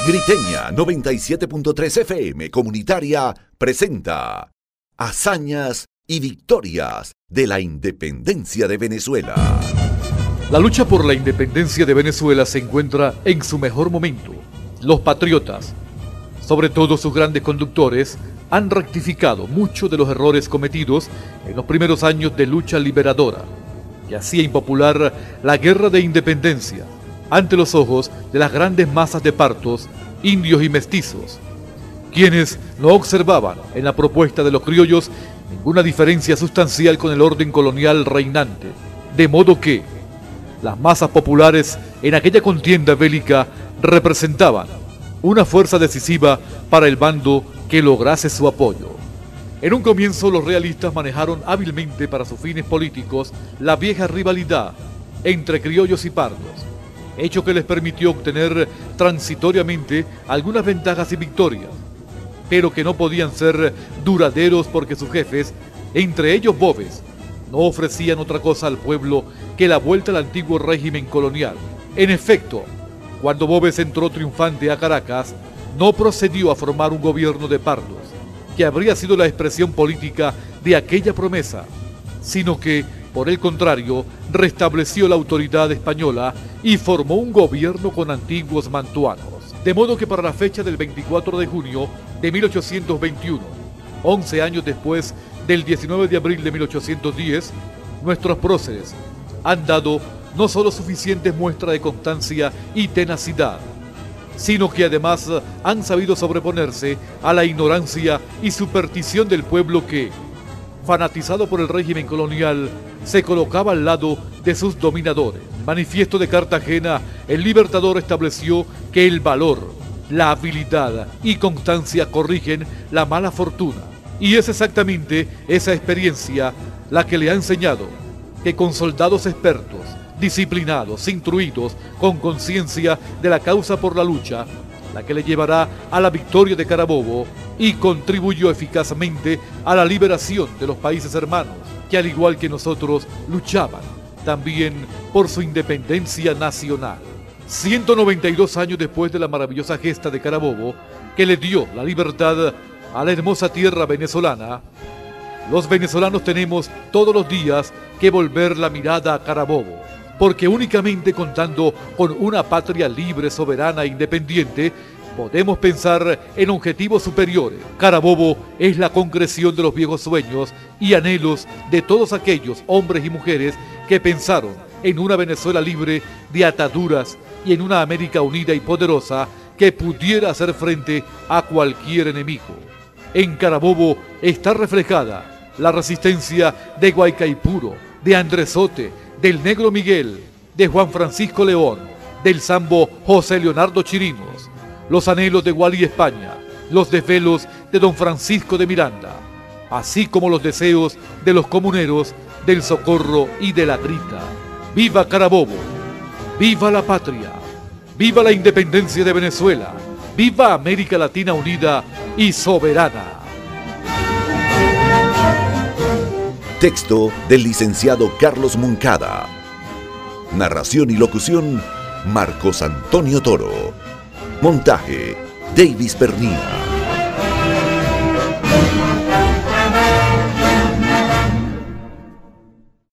Griteña 97.3 FM Comunitaria presenta Hazañas y Victorias de la Independencia de Venezuela. La lucha por la independencia de Venezuela se encuentra en su mejor momento. Los patriotas, sobre todo sus grandes conductores, han rectificado muchos de los errores cometidos en los primeros años de lucha liberadora, que hacía impopular la guerra de independencia ante los ojos de las grandes masas de partos, indios y mestizos, quienes no observaban en la propuesta de los criollos ninguna diferencia sustancial con el orden colonial reinante, de modo que las masas populares en aquella contienda bélica representaban una fuerza decisiva para el bando que lograse su apoyo. En un comienzo los realistas manejaron hábilmente para sus fines políticos la vieja rivalidad entre criollos y pardos, hecho que les permitió obtener transitoriamente algunas ventajas y victorias, pero que no podían ser duraderos porque sus jefes, entre ellos Boves, no ofrecían otra cosa al pueblo que la vuelta al antiguo régimen colonial. En efecto, cuando Boves entró triunfante a Caracas, no procedió a formar un gobierno de pardos, que habría sido la expresión política de aquella promesa, sino que, por el contrario, restableció la autoridad española y formó un gobierno con antiguos mantuanos. De modo que para la fecha del 24 de junio de 1821, 11 años después del 19 de abril de 1810, nuestros próceres han dado no solo suficientes muestras de constancia y tenacidad, sino que además han sabido sobreponerse a la ignorancia y superstición del pueblo que, fanatizado por el régimen colonial, se colocaba al lado de sus dominadores. Manifiesto de Cartagena, el Libertador estableció que el valor, la habilidad y constancia corrigen la mala fortuna. Y es exactamente esa experiencia la que le ha enseñado que con soldados expertos, disciplinados, instruidos, con conciencia de la causa por la lucha, la que le llevará a la victoria de Carabobo y contribuyó eficazmente a la liberación de los países hermanos, que al igual que nosotros luchaban también por su independencia nacional. 192 años después de la maravillosa gesta de Carabobo, que le dio la libertad a la hermosa tierra venezolana, los venezolanos tenemos todos los días que volver la mirada a Carabobo, porque únicamente contando con una patria libre, soberana e independiente, podemos pensar en objetivos superiores. Carabobo es la concreción de los viejos sueños y anhelos de todos aquellos hombres y mujeres que pensaron en una Venezuela libre de ataduras y en una América unida y poderosa que pudiera hacer frente a cualquier enemigo. En Carabobo está reflejada la resistencia de Guaycaipuro, de Andresote, del Negro Miguel, de Juan Francisco León, del Sambo José Leonardo Chirinos, los anhelos de Gualí España, los desvelos de don Francisco de Miranda, así como los deseos de los comuneros del Socorro y de la Grita. ¡Viva Carabobo! ¡Viva la patria! ¡Viva la independencia de Venezuela! ¡Viva América Latina unida y soberana! Texto del licenciado Carlos Moncada. Narración y locución, Marcos Antonio Toro. Montaje, Davis Pernilla.